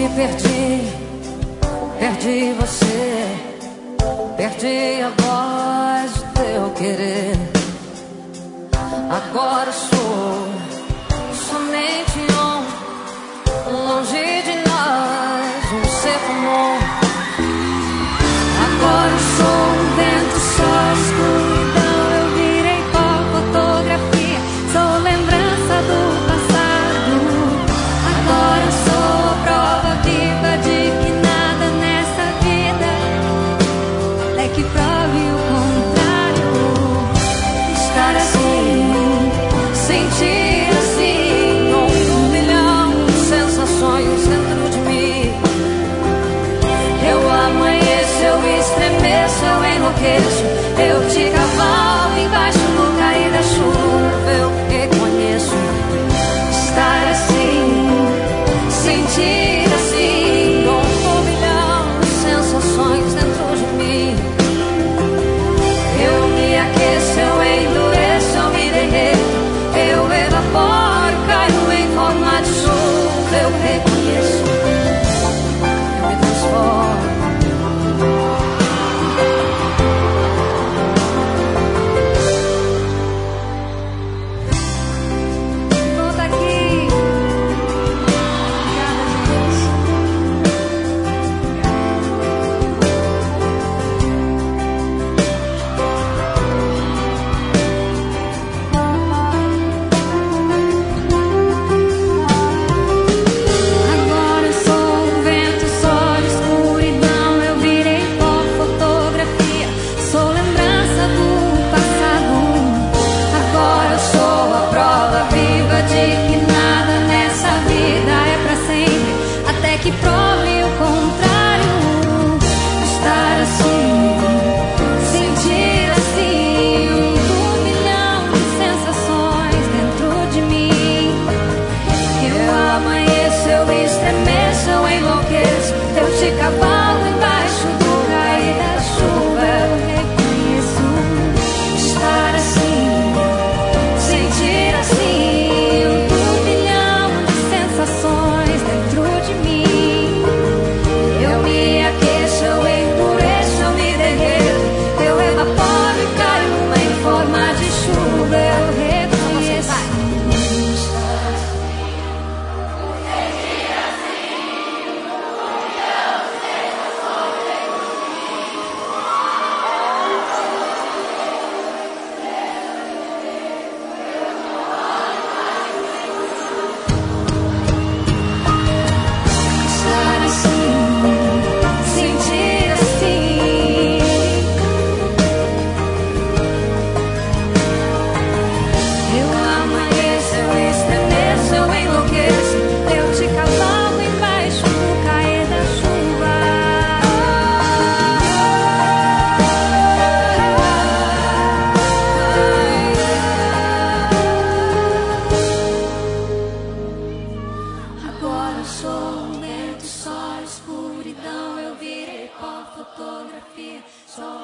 Perdi você, perdi a voz do teu querer. Agora sou somente longe de nós, um ser comum. Agora sou um vento, só escuridão. Eu virei pó, fotografia, sou lembrança do passado. Agora sou a prova viva de que nada nessa vida é que prove o contrário. Estar assim, sentir assim, um milhão de sensações dentro de mim. Eu amanheço, eu estremeço, eu enlouqueço, eu te cavalo embaixo do cair da chuva. Eu reconheço estar assim, sentir assim, um milhão de sensações dentro de mim. Eu me aqueço, eu endureço, eu me derreto, eu evaporo, caio em forma de chuva. Eu reconheço, eu me transformo. Volta aqui. Agora sou um vento, sol, escuridão. Eu virei pó, fotografia, sou lembrança do passado. Agora sou a prova viva de que nada nessa vida é pra sempre, até que prove o contrário. Estar assim, sentir assim, um milhão de sensações dentro de mim. Eu amanheço, eu estremeço, eu enlouqueço, eu te cavalo embaixo do cair da chuva. Eu reconheço estar assim, sentir assim, um milhão de sensações dentro de mim. Eu me aqueço, eu endureço, eu me derreto, eu evaporo e caio em forma de chuva. Eu reconheço. Estar assim, sentir assim. Eu amanheço, eu estremeço, eu enlouqueço, eu te cavalo embaixo do cair da chuva. Agora eu sou um vento, só escuridão. Eu virei pó, fotografia, só